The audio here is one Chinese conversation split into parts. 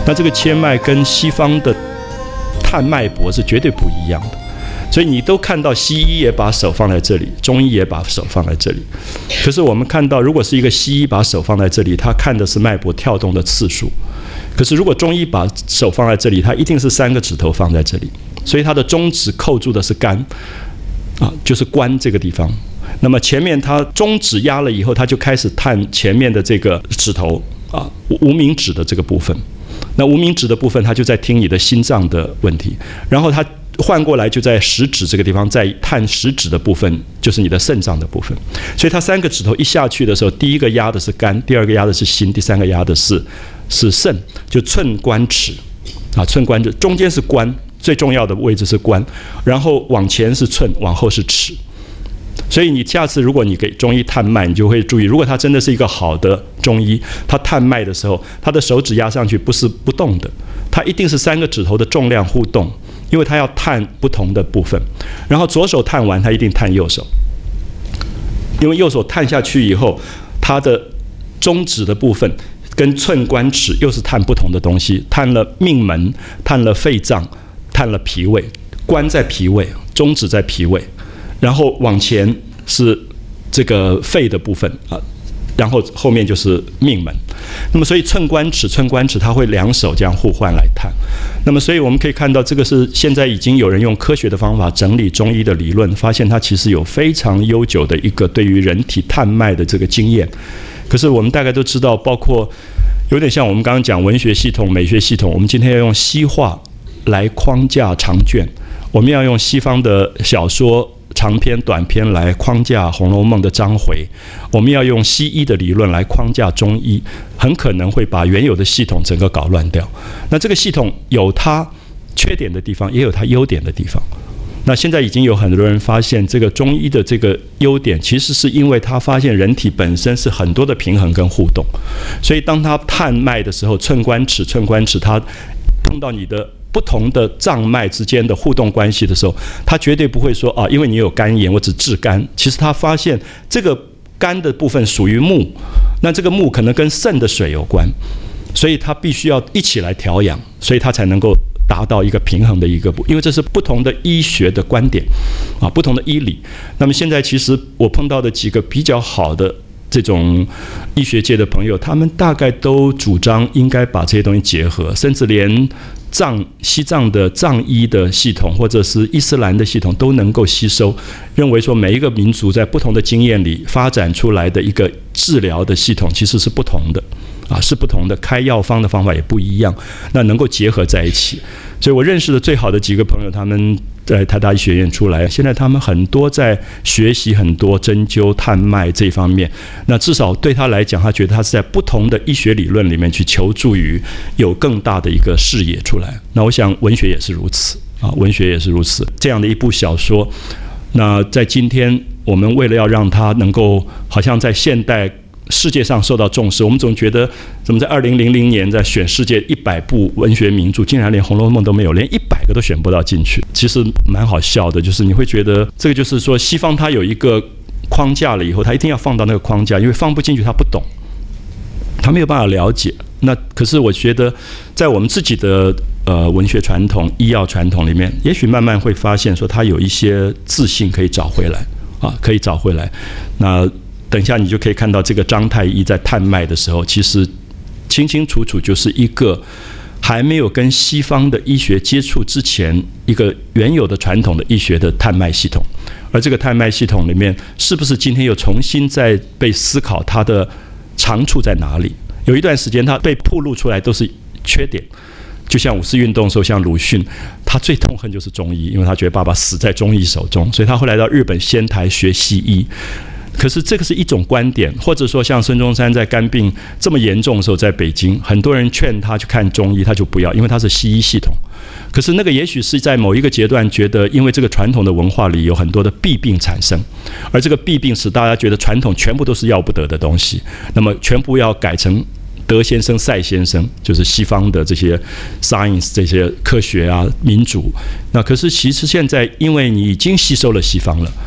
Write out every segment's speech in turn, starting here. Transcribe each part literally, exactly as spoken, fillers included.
那这个切脉跟西方的探脉搏是绝对不一样的。所以你都看到西医也把手放在这里，中医也把手放在这里。可是我们看到，如果是一个西医把手放在这里，他看的是脉搏跳动的次数。可是如果中医把手放在这里，他一定是三个指头放在这里，所以他的中指扣住的是肝，啊，就是关这个地方。那么前面他中指压了以后，他就开始探前面的这个指头啊，无名指的这个部分。那无名指的部分，他就在听你的心脏的问题，然后他换过来就在食指这个地方，在探食指的部分，就是你的肾脏的部分。所以它三个指头一下去的时候，第一个压的是肝，第二个压的是心，第三个压的是是肾，就寸关尺啊，寸关尺中间是关，最重要的位置是关，然后往前是寸，往后是尺。所以你下次如果你给中医探脉，你就会注意，如果他真的是一个好的中医，他探脉的时候，他的手指压上去不是不动的，他一定是三个指头的重量互动，因为他要探不同的部分。然后左手探完，他一定探右手，因为右手探下去以后，他的中指的部分跟寸关尺又是探不同的东西，探了命门，探了肺脏，探了脾胃，关在脾胃，中指在脾胃。然后往前是这个肺的部分啊，然后后面就是命门。那么所以寸关尺寸关尺，它会两手这样互换来探。那么所以我们可以看到，这个是现在已经有人用科学的方法整理中医的理论，发现它其实有非常悠久的一个对于人体探脉的这个经验。可是我们大概都知道，包括有点像我们刚刚讲文学系统、美学系统，我们今天要用西化来框架长卷，我们要用西方的小说长篇短篇来框架《红楼梦》的章回，我们要用西医的理论来框架中医，很可能会把原有的系统整个搞乱掉。那这个系统有它缺点的地方，也有它优点的地方。那现在已经有很多人发现，这个中医的这个优点，其实是因为他发现人体本身是很多的平衡跟互动，所以当他探脉的时候，寸关尺寸关尺，他碰到你的不同的脏脉之间的互动关系的时候，他绝对不会说啊，因为你有肝炎，我只治肝。其实他发现这个肝的部分属于木，那这个木可能跟肾的水有关，所以他必须要一起来调养，所以他才能够达到一个平衡的一个步，因为这是不同的医学的观点啊，不同的医理。那么现在其实我碰到的几个比较好的这种医学界的朋友，他们大概都主张应该把这些东西结合，甚至连藏西藏的藏医的系统或者是伊斯兰的系统都能够吸收，认为说每一个民族在不同的经验里发展出来的一个治疗的系统其实是不同的啊，是不同的，开药方的方法也不一样，那能够结合在一起。所以我认识的最好的几个朋友，他们在台大医学院出来，现在他们很多在学习很多针灸探脉这方面，那至少对他来讲，他觉得他是在不同的医学理论里面去求助于有更大的一个视野出来。那我想文学也是如此啊，文学也是如此。这样的一部小说，那在今天我们为了要让它能够好像在现代世界上受到重视，我们总觉得怎么在二零零零年在选世界一百部文学名著，竟然连《红楼梦》都没有，连一百个都选不到进去。其实蛮好笑的，就是你会觉得这个就是说西方它有一个框架了以后，它一定要放到那个框架，因为放不进去它不懂，他没有办法了解。那可是我觉得在我们自己的呃文学传统、医药传统里面，也许慢慢会发现说它有一些自信可以找回来啊，可以找回来。那等一下你就可以看到这个章太医在探脉的时候，其实清清楚楚就是一个还没有跟西方的医学接触之前一个原有的传统的医学的探脉系统。而这个探脉系统里面，是不是今天又重新在被思考它的长处在哪里？有一段时间它被暴露出来都是缺点，就像五四运动的时候，像鲁迅，他最痛恨就是中医，因为他觉得爸爸死在中医手中，所以他后来到日本仙台学西医。可是这个是一种观点，或者说像孙中山在肝病这么严重的时候，在北京，很多人劝他去看中医，他就不要，因为他是西医系统。可是那个也许是在某一个阶段觉得，因为这个传统的文化里有很多的弊病产生，而这个弊病使大家觉得传统全部都是要不得的东西，那么全部要改成德先生、赛先生，就是西方的这些 science 这些科学啊、民主。那可是其实现在因为你已经吸收了西方了，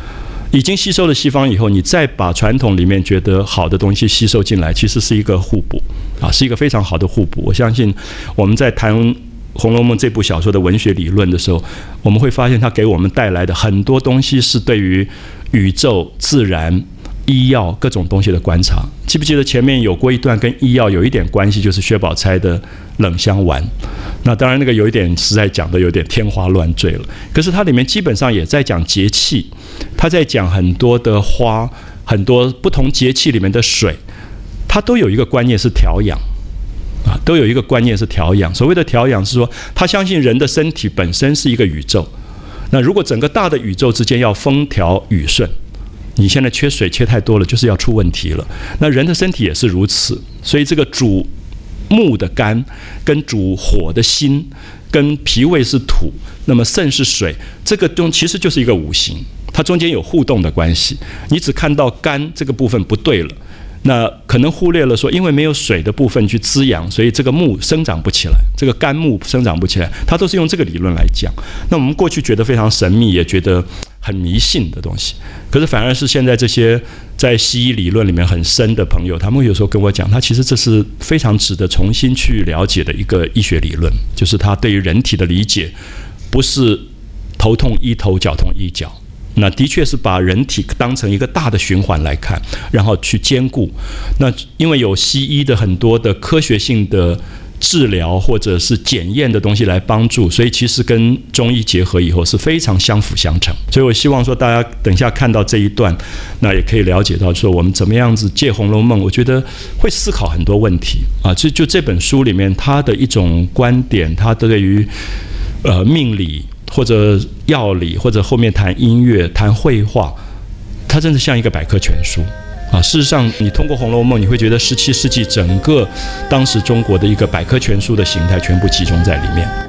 已经吸收了西方以后，你再把传统里面觉得好的东西吸收进来，其实是一个互补啊，是一个非常好的互补。我相信我们在谈《红楼梦》这部小说的文学理论的时候，我们会发现它给我们带来的很多东西是对于宇宙、自然、医药各种东西的观察。记不记得前面有过一段跟医药有一点关系，就是薛宝钗的冷香丸。那当然那个有一点实在讲的有点天花乱坠了，可是它里面基本上也在讲节气，它在讲很多的花，很多不同节气里面的水，它都有一个观念是调养啊，都有一个观念是调养。所谓的调养是说，他相信人的身体本身是一个宇宙，那如果整个大的宇宙之间要风调雨顺，你现在缺水缺太多了，就是要出问题了。那人的身体也是如此，所以这个主木的肝，跟主火的心，跟脾胃是土，那么肾是水，这个东其实就是一个五行，它中间有互动的关系。你只看到肝这个部分不对了，那可能忽略了说，因为没有水的部分去滋养，所以这个木生长不起来，这个肝木生长不起来，它都是用这个理论来讲。那我们过去觉得非常神秘，也觉得很迷信的东西，可是反而是现在这些在西医理论里面很深的朋友，他们有时候跟我讲，他其实这是非常值得重新去了解的一个医学理论，就是他对于人体的理解不是头痛医头，脚痛医脚，那的确是把人体当成一个大的循环来看，然后去兼顾。那因为有西医的很多的科学性的治疗或者是检验的东西来帮助，所以其实跟中医结合以后是非常相辅相成。所以我希望说大家等一下看到这一段，那也可以了解到说我们怎么样子借《红楼梦》，我觉得会思考很多问题啊。就就这本书里面它的一种观点，它对于呃命理或者药理，或者后面谈音乐、谈绘画，它真的像一个百科全书。啊，事实上，你通过《红楼梦》，你会觉得十七世纪整个当时中国的一个百科全书的形态全部集中在里面。